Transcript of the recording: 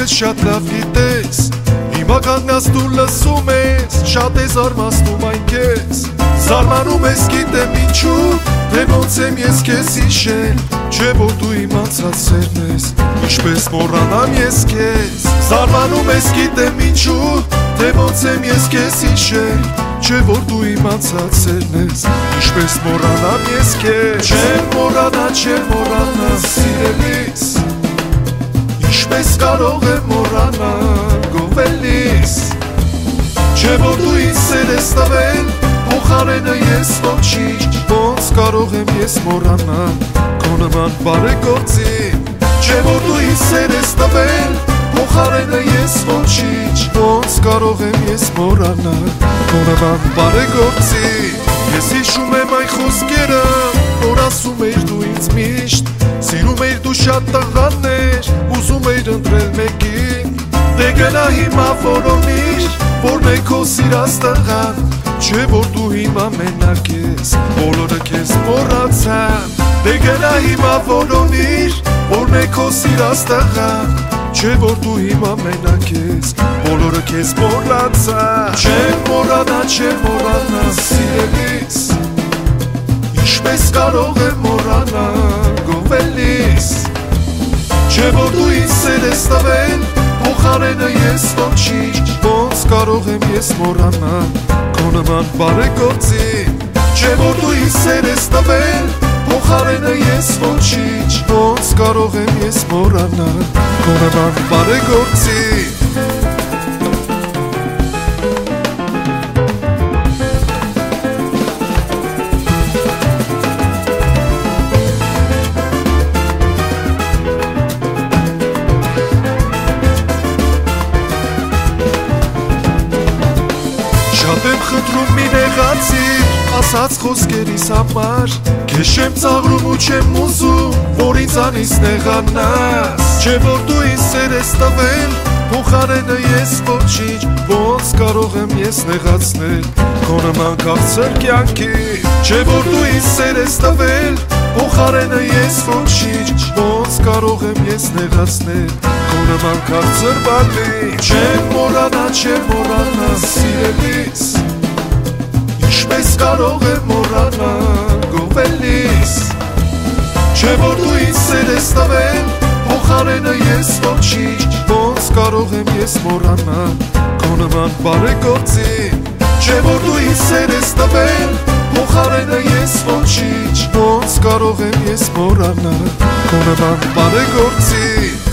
քեզ շատ լավ գիտես Հիմա կանգնած դու լսում ես Շատ է զարմացնում այն քեզ Զարմանում ես գիտեմ ինչու Թե ոնց եմ ես քեզ հիշել Չէ որ դու իմացած սերն ես Ինչպես մոռանամ ես քեզ Զարմանում ես գիտեմ ինչու Թե ոնց եմ ես քեզ հիշել Չէ որ դու իմացած սերն ես Ինչպես մոռանամ ես քեզ Չեմ մոռանա սիրելիս Ինչպես կարող եմ մոռանալ գովելիս Չէ որ դու ինձ սեր ես տվել Փոխարենը ես ոչինչ Ոնց կարող եմ ես մոռանալ Քո նման բարեգործի Չէ որ դու ինձ սեր ես տվել Փոխարենը ես ոչինչ Ոնց կարող եմ ես մոռանալ Քո նման բարեգործի Ես հիշում եմ այն խոսքերը Որ ասում էիր դու ինձ միշտ Սիրում էիր դու շատ տղաներ Ուզում էիր ընտրել մեկին Դե գնա հիմա որոնիր Որն է քո սիրած տղան Չէ որ դու հիմա մենակ ես Բոլորը քեզ մոռացան Դե գնա հիմա որոնիր Որն է քո սիրած տղան Չէ որ դու հիմա մենակ ես Բոլորը քեզ մոռացան Չեմ մոռանա սիրելիս Ինչպես կարող եմ մոռանալ գովելիս Չէ որ դու ինձ սեր ես տվել Փոխարենը ես ոչինչ Ոնց կարող եմ ես մոռանալ Քո նման բարեգործի Չէ որ դու ինձ սեր ես տվել Փոխարենը ես ոչինչ Ոնց կարող եմ ես մոռանալ Քո նման բարեգործի Շատ եմ խնդրում մի նեղացիր Ասած խոսքերիս համար Քեզ չեմ ծաղրում ու չեմ ուզում Որ ինձանից նեղանաս Չէ որ դու ինձ սեր ես տվել Փոխարենը ես ոչինչ Ոնց կարող եմ ես նեղացնել Քո նման քաղցր կյանքի Չէ որ դու ինձ սեր ես տվել Փոխարենը ես ոչինչ Ոնց կարող եմ ես նեղացնել Քո նման քաղցր բանի Չեմ մոռանա սիրելիս Ինչպես կարող եմ մոռանալ գովելիս Չէ որ դու ինձ սեր ես տվել Փոխարենը ես ոչինչ Ոնց կարող եմ ես մոռանալ Քո նման բարեգործի Չէ որ դու ինձ սեր ես տվել Փոխարենը ես ոչինչ Ոնց կարող եմ ես մոռանալ Քո նման բարեգործի